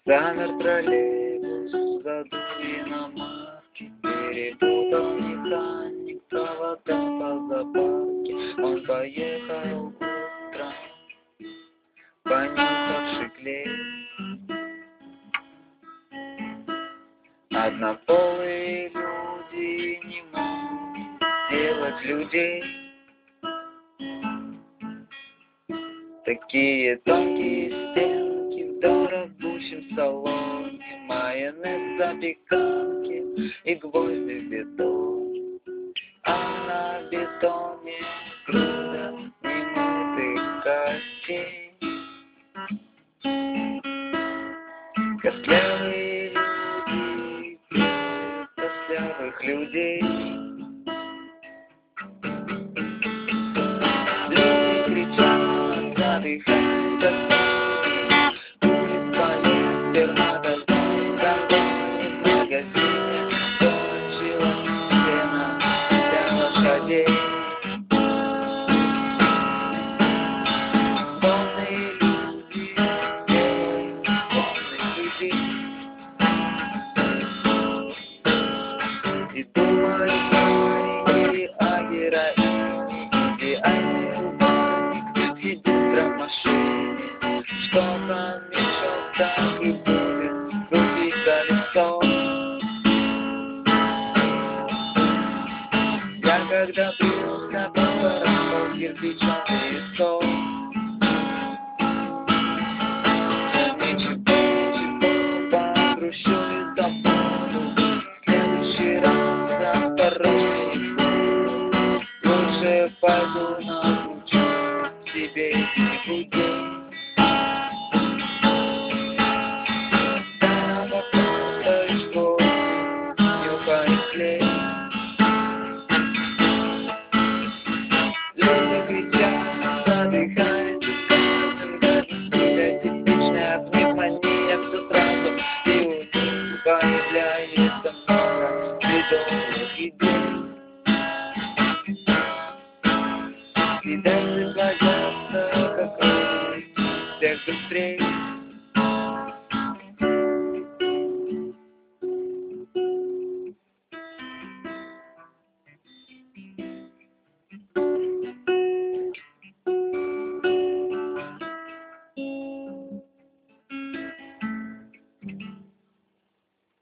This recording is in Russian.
Замер троллейбус в саду иномарки, перепутал механик провода по запарке. Он поехал утром, понюхавший клей. Однополые люди не могут сделать людей. Такие тонкие стенки в дорогущем салоне, майонез, запеканки и гвозди в бетон. А на бетоне груда немытых костей. Костлявые люди пьют костлявых людей. Люди кричат, задыхаются, улиц поет сперматозоид, в магазине кончилась сено для лошадей. Сонные люди делают сонных людей и думают маленькие о героине. Идеальный купальник сидит в драм-машине, что-то мешок так и будет крутить колесо. Я когда принес на папороть кирпичный стол, ничего, погрущу и забуду. В следующий раз осторожней, лучше пойду научу себе людей. Там просто из школы нюхает клей. Люди кричат, задыхаются, каждый типичная пневмония, все сразу, и у них появляется